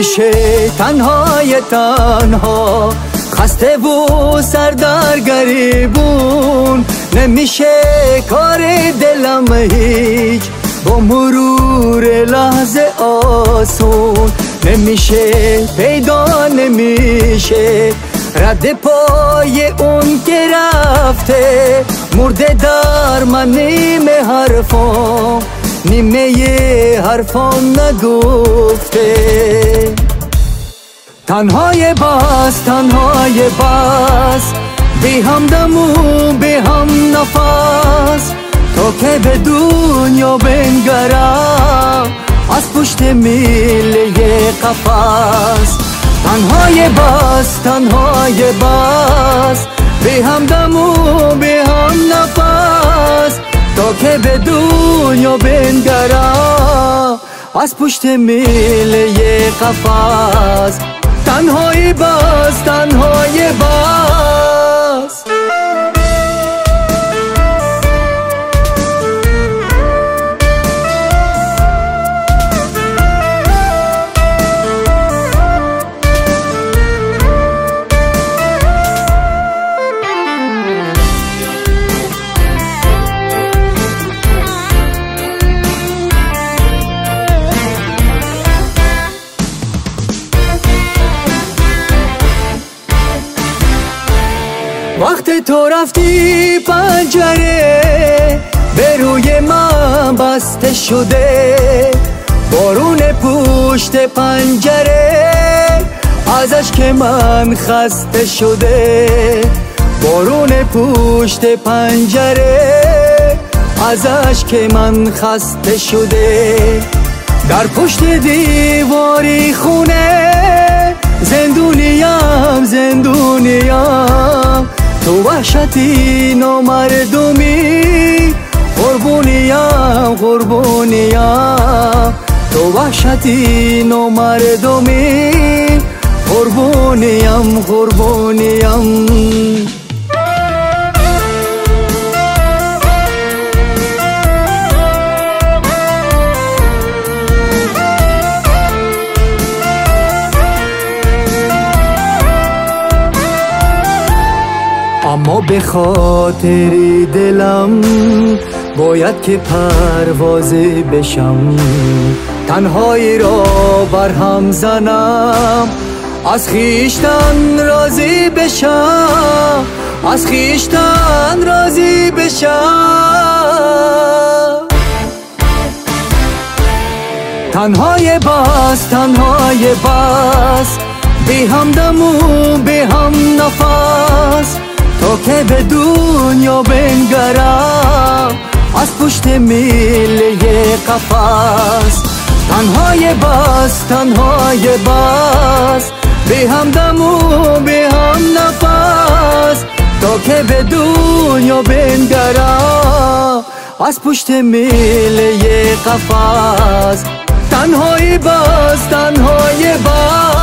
نمیشه تنهای تنها، خسته و سردر گریبون، نمیشه کار دلم هیچ با مرور لحظه آسون، نمیشه پیدا نمیشه رد پای اون که رفته، مرده در من نیمه حرفان نگفته. تنهای بس بی همدم و بی هم نفس، تا که به دنیا بنگرم از پشت میله قفس. تنهای بس بی همدم و بی هم نفس، تا که به دنیا بنگرم از پشت میله قفس. تنهای بس وقت تو رفتی پنجره به روی من بسته شده، بارون پشت پنجره ازش که من خسته شده، بارون پشت پنجره ازش که من خسته شده. در پشت دیواری خونه زندونیم تو وحشتی نامردمی، قربونیم تو وحشتی نامردمی، قربونیم. اما به خاطر دلم باید که پروازی بشم، تنهایی را برهم زنم، از خویشتن راضی بشم، از خویشتن راضی بشم. تنهای بس بی همدم و بی هم نفس، تا که به دنیا بنگرم از پشت میله قفس. تنهای بس بی همدم و بی هم نفس، تا که به دنیا بنگرم از پشت میله قفس. تنهای بس